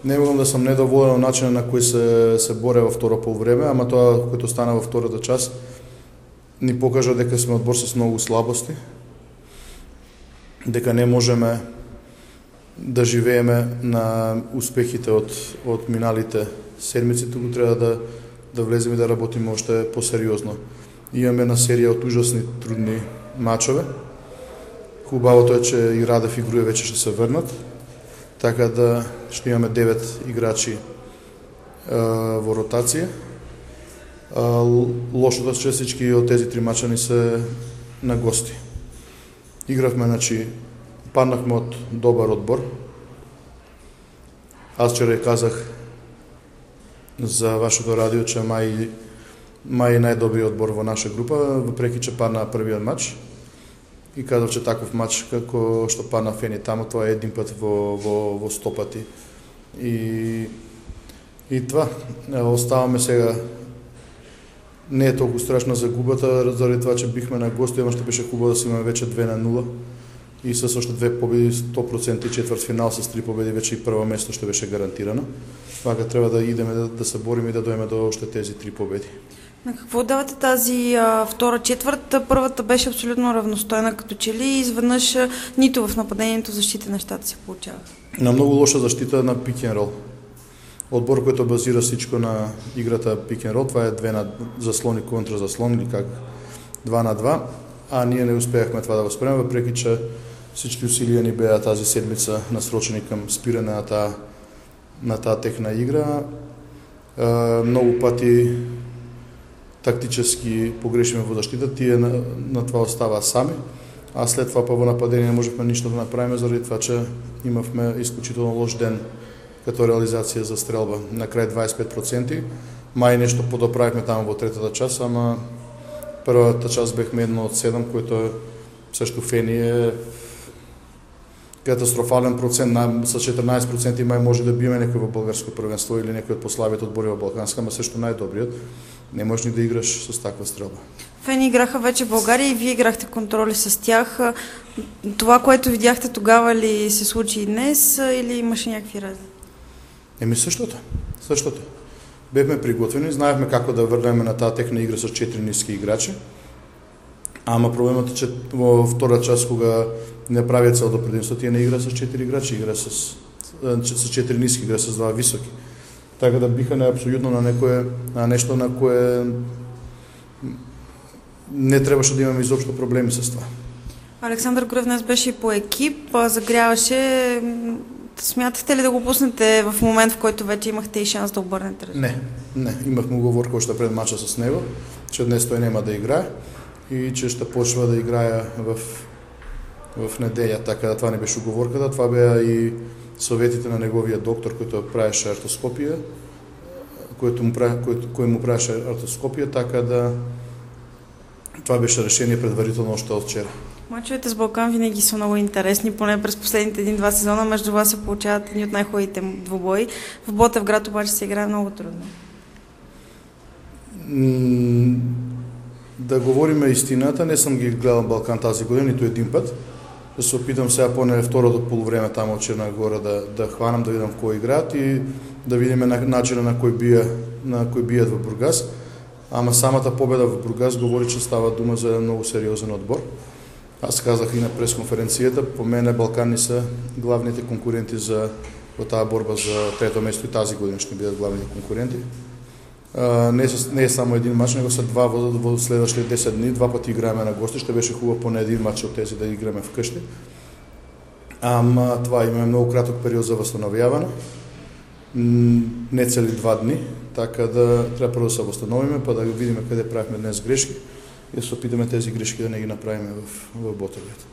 Не можам да сум недоволен од начинот на кој се боре во второ полувреме, ама тоа което стана во втората част ни покажа дека сме одбор со многу слабости, дека не можеме да живееме на успехите од миналите седмици, туку треба да влеземе и да работиме уште посериозно. Имаме една серија од ужасни трудни мачове. Хубавото е, че и Радев и Груев вече ще се врнат, така да ще имаме 9 играчи во ротација. Лошото е, че всички од тези 3 мача ни се на гости. Игравме, паднахме од добар одбор. Аз вчера казах за вашето радио, че мај најдобриот одбор во наша група, въпреки че падна првиот мач. И казав, че таков мач како што падна Фени тамо, тоа е един пат во 100 пати. И това, оставаме сега. Не е толку страшна загубата, заради това, че бихме на гости, ама ще беше хубаво да си имаме вече 2-0. И с още 2 победи, 100% и четврт финал с 3 победи, вече и прво место ще беше гарантирано. Вака треба да идеме да се борим и да дојме до още тези 3 победи. На какво давате тази втора четвърт? Първата беше абсолютно равностойна като че ли и изведнъж нито в нападението защита нещата се получава? На много лоша защита на пик н рол. Отбор, който базира всичко на играта пик н рол, това е 2 на заслони контра заслон или как 2 на 2, а ние не успеахме това да възприемем, въпреки че всички усилия ни беа тази седмица насрочени към спиране на таа техна игра. Много пъти тактически погрешиме во защита, тие на това остава сами, а след това па во нападение не можехме ништо да направиме, заради това, че имавме изключително лош ден като реализация за стрелба. На крај 25%, мај нешто подоправихме таму во третата част, ама првата част бехме 1 од 7, което е също Фени е катастрофален процент, с 14% мај може да биеме некој во българско првенство или некој од пославите отбори во Балканска, ама също најдобриот. Не можеш ни да играш с таква стрелба. Фени играха вече в България и вие играхте контроли с тях. Това, което видяхте тогава ли се случи и днес или имаше някакви разлики? Същото. Бехме приготвени, знаехме како да върнеме на тази техна игра с 4 ниски играчи. Ама проблемът е, че във втора част, кога не прави цялото предимство, тия не игра с 4 играчи, игра с 4 ниски, игра с 2 високи. Така да биха абсолютно на нещо, на кое не трябваше да имаме изобщо проблеми с това. Александър Груев днес беше и по екип, загряваше. Смятате ли да го пуснете в момент, в който вече имахте и шанс да обърнете резултат? Не. Имахме уговорка още пред мача с него, че днес той няма да играе и че ще почва да играе в неделя. Така това не беше уговорката, това беа и съветите на неговия доктор, който правеше артоскопия, кой му правеше артоскопия, така да това беше решение предварително още от вчера. Мачовете с Балкан винаги са много интересни, поне през последните 1-2 сезона. Между вас се получават едни от най-хубавите двубои. В Ботевград обаче се играе много трудно. Да говорим истината, не съм ги гледал Балкан тази година, нито един път. Да се опитам сега поне второто полувреме там от Черна Гора да хванам, да видам в кой играят и да видим начина на кой бият в Бургас. Ама самата победа в Бургас говори, че става дума за много сериозен отбор. Аз казах и на пресконференцията, по мен Балкани са главните конкуренти за тази борба за трето место и тази година ще бидат главните конкуренти. Не е само един мач, него са два в следващите 10 дни, 2 пъти играеме на гости, ще беше хубаво поне един мач от тези да играеме вкъщи. Ама това имаме много кратък период за възстановяване, не цели 2 дни, така да трябва първо да се възстановиме, па да видим къде правихме днес грешки и да се опитаме тези грешки да не ги направим в Ботевград.